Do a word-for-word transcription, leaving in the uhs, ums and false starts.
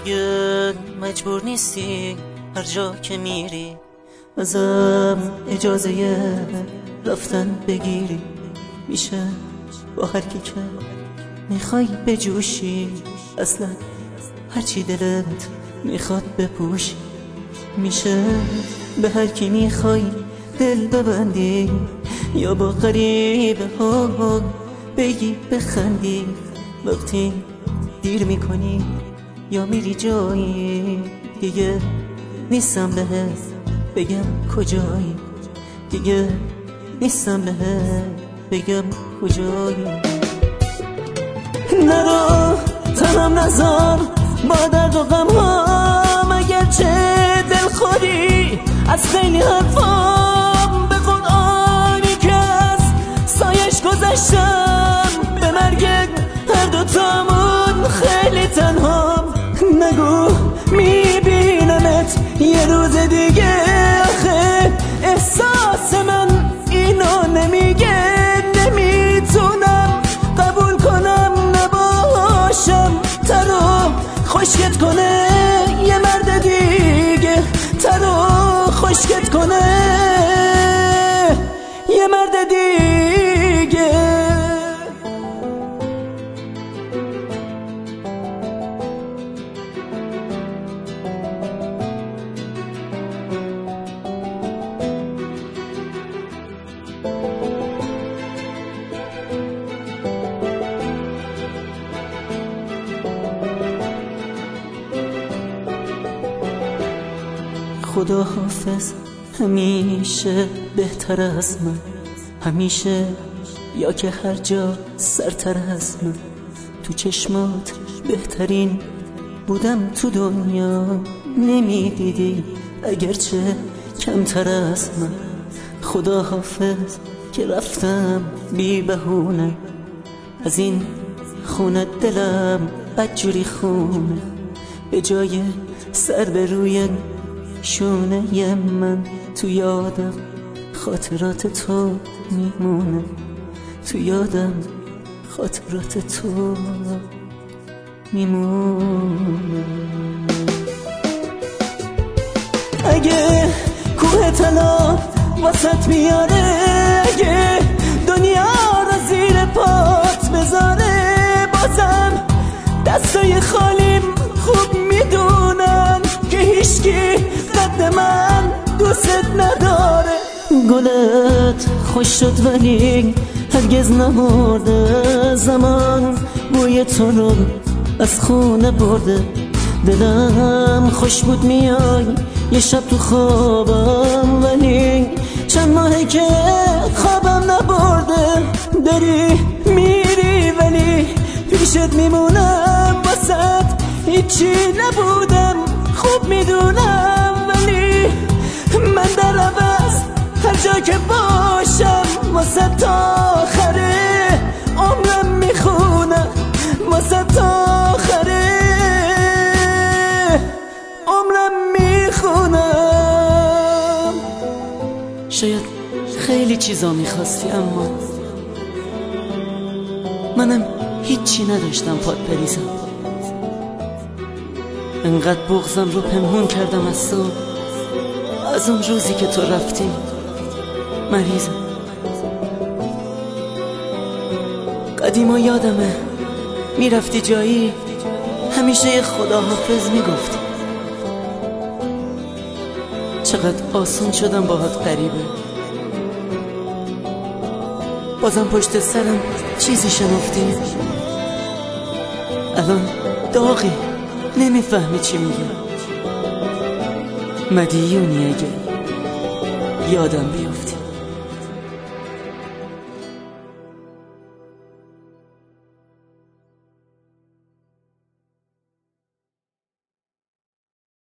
دیگه مجبور نیستی هر جا که میری ازم اجازه رفتن بگیری. میشه با هر کی که میخوای بجوشی، اصلا هرچی دلت میخواد بپوشی. میشه به هر کی میخوای دل ببندی، یا با غریبه ها بگی بخندی. وقتی دیر میکنی یا میری جایی، دیگه نیستم بهت بگم کجایی، دیگه نیستم بهت بگم کجایی. نرو تنم نذار با درد و غم هام، اگرچه دل خودی از خیلی حرفام. به قرآنی که از سایش گذشتم، به مرگ هر دوتامون خیلی تنهام. نگو میبینمت یه روز دیگه، آخه احساس من اینو نمیگه. نمیتونم قبول کنم نباشم ترو خشکت کنه یه مرد دیگه، ترو خشکت کنه یه مرد دیگه. خدا حافظ همیشه بهتر از من، همیشه یا که هر جا سرتر از من. تو چشمات بهترین بودم تو دنیا، نمیدیدی اگرچه کمتر از من. خدا حافظ که رفتم بی بهونه، از این خونه دلم بدجوری خونه. به جای سر به روی شونه من، تو یادم خاطرات تو میمونه، تو یادم خاطرات تو میمونه. اگه کوه طلا واسط میاره، اگه دنیا رو زیر پات بذاره، بازم دستای خالیم خوب میدونن که هیچکی قد من دوست نداره. گلت خوش شد ولی هرگز نمرده، زمان بوی تو رو از خونه برده. دلم خوش بود میای یه شب تو خوابم، ولی چند ماهه که خوابم نبرده. داری میری ولی پیشت میمونم، واسط هیچی نبودم خوب میدونم. ولی من در عوض هر جا که باشم واسه تا آخره عمرم میخونم، واسه تا آخره عمرم میخونم. شاید خیلی چیزا میخواستی، اما منم هیچی نداشتم پات بریزم. انقدر بغضم رو پنهون کردم از تو، از اون روزی که تو رفتی مریضم. قدیما یادمه میرفتی جایی، همیشه خدا حافظ میگفتی. چقدر آسون شدم باهات غریبه، بازم پشت سرم چیزی شنفتی. الان داغی نمیفهمی چی میگم، مدیونی اگه یادم بیفتی.